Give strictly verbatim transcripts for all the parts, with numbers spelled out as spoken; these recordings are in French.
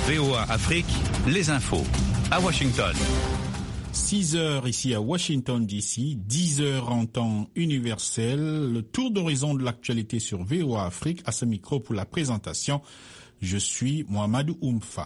V O A Afrique, les infos. À Washington. six heures ici à Washington D C, dix heures en temps universel. Le tour d'horizon de l'actualité sur V O A Afrique. À ce micro pour la présentation, je suis Mohamedou Oumfa.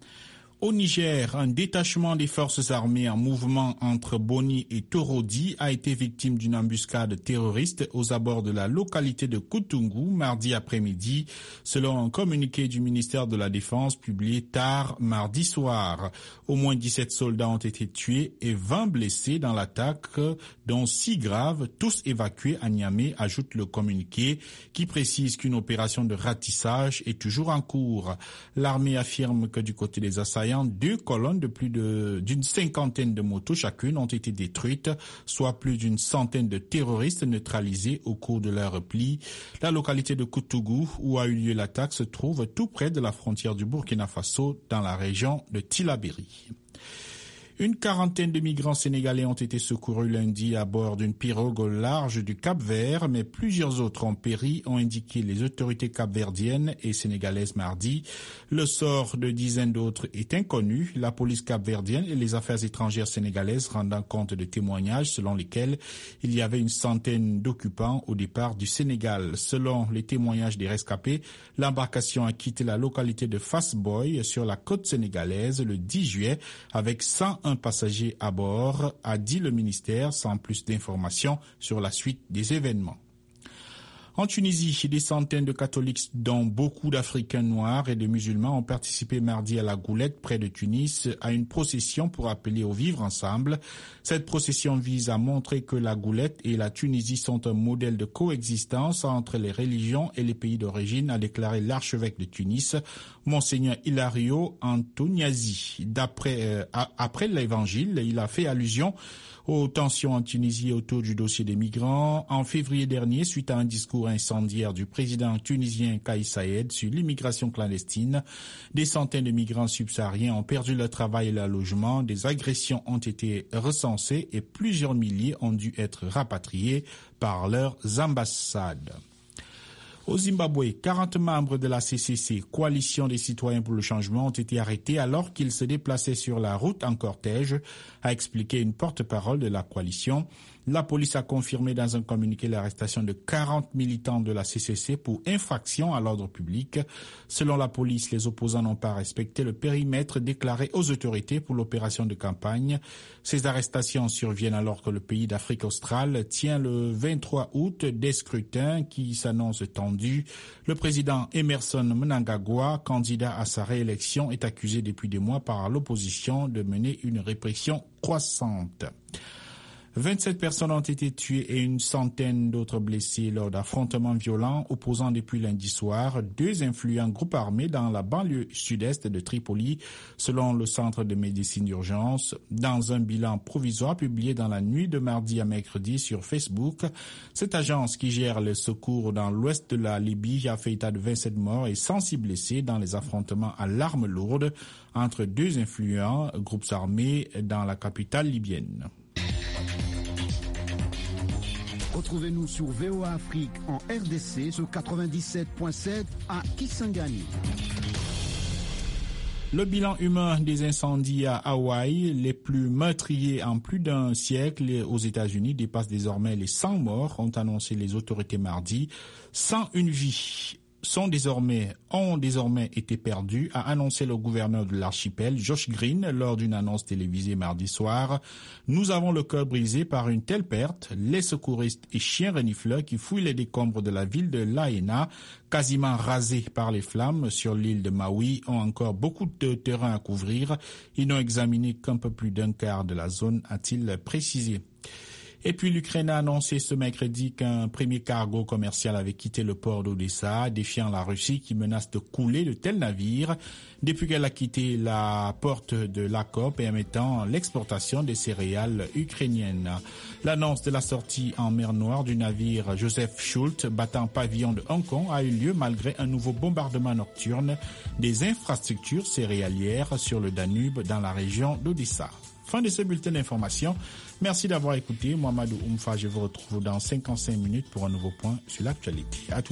Au Niger, un détachement des forces armées en mouvement entre Boni et Torodi a été victime d'une embuscade terroriste aux abords de la localité de Koutoungou mardi après-midi, selon un communiqué du ministère de la Défense publié tard mardi soir. Au moins dix-sept soldats ont été tués et vingt blessés dans l'attaque, dont six graves, tous évacués à Niamey, ajoute le communiqué, qui précise qu'une opération de ratissage est toujours en cours. L'armée affirme que du côté des assaillants, deux colonnes de plus de, d'une cinquantaine de motos chacune ont été détruites, soit plus d'une centaine de terroristes neutralisés au cours de leur repli. La localité de Koutougou, où a eu lieu l'attaque, se trouve tout près de la frontière du Burkina Faso, dans la région de Tillabéri. Une quarantaine de migrants sénégalais ont été secourus lundi à bord d'une pirogue au large du Cap-Vert, mais plusieurs autres ont péri, ont indiqué les autorités capverdiennes et sénégalaises mardi. Le sort de dizaines d'autres est inconnu. La police capverdienne et les affaires étrangères sénégalaises rendant compte de témoignages selon lesquels il y avait une centaine d'occupants au départ du Sénégal. Selon les témoignages des rescapés, l'embarcation a quitté la localité de Fass-Boy sur la côte sénégalaise le dix juillet avec cent un passager à bord, a dit le ministère, sans plus d'informations sur la suite des événements. En Tunisie, des centaines de catholiques, dont beaucoup d'Africains noirs et de musulmans, ont participé mardi à la Goulette, près de Tunis, à une procession pour appeler au vivre ensemble. Cette procession vise à montrer que la Goulette et la Tunisie sont un modèle de coexistence entre les religions et les pays d'origine, a déclaré l'archevêque de Tunis, Monseigneur Hilario Antoniazi. D'après, euh, après l'évangile, il a fait allusion aux tensions en Tunisie autour du dossier des migrants. En février dernier, suite à un discours incendiaire du président tunisien Kais Saied sur l'immigration clandestine, des centaines de migrants subsahariens ont perdu leur travail et leur logement, des agressions ont été recensées et plusieurs milliers ont dû être rapatriés par leurs ambassades. Au Zimbabwe, quarante membres de la C C C, Coalition des citoyens pour le changement, ont été arrêtés alors qu'ils se déplaçaient sur la route en cortège, a expliqué une porte-parole de la coalition. La police a confirmé dans un communiqué l'arrestation de quarante militants de la C C C pour infraction à l'ordre public. Selon la police, les opposants n'ont pas respecté le périmètre déclaré aux autorités pour l'opération de campagne. Ces arrestations surviennent alors que le pays d'Afrique australe tient le vingt-trois août des scrutins qui s'annoncent tendus. Le président Emerson Mnangagwa, candidat à sa réélection, est accusé depuis des mois par l'opposition de mener une répression croissante. vingt-sept personnes ont été tuées et une centaine d'autres blessées lors d'affrontements violents opposant depuis lundi soir deux influents groupes armés dans la banlieue sud-est de Tripoli, selon le centre de médecine d'urgence. Dans un bilan provisoire publié dans la nuit de mardi à mercredi sur Facebook, cette agence qui gère le secours dans l'ouest de la Libye a fait état de vingt-sept morts et cent six blessés dans les affrontements à l'arme lourde entre deux influents groupes armés dans la capitale libyenne. Retrouvez-nous sur V O A Afrique en R D C sur quatre-vingt-dix-sept virgule sept à Kisangani. Le bilan humain des incendies à Hawaï, les plus meurtriers en plus d'un siècle aux États-Unis, dépasse désormais les cent morts, ont annoncé les autorités mardi. cent une vies sont désormais, ont désormais été perdus, a annoncé le gouverneur de l'archipel, Josh Green, lors d'une annonce télévisée mardi soir. Nous avons le cœur brisé par une telle perte. Les secouristes et chiens renifleurs qui fouillent les décombres de la ville de Lahaina, quasiment rasée par les flammes sur l'île de Maui, ont encore beaucoup de terrain à couvrir. Ils n'ont examiné qu'un peu plus d'un quart de la zone, a-t-il précisé. Et puis l'Ukraine a annoncé ce mercredi qu'un premier cargo commercial avait quitté le port d'Odessa, défiant la Russie qui menace de couler de tels navires depuis qu'elle a quitté la porte de l'accord permettant l'exportation des céréales ukrainiennes. L'annonce de la sortie en mer Noire du navire Joseph Schult battant pavillon de Hong Kong a eu lieu malgré un nouveau bombardement nocturne des infrastructures céréalières sur le Danube dans la région d'Odessa. Fin de ce bulletin d'information. Merci d'avoir écouté. Mohamedou Oumfa, je vous retrouve dans cinquante-cinq minutes pour un nouveau point sur l'actualité. À tout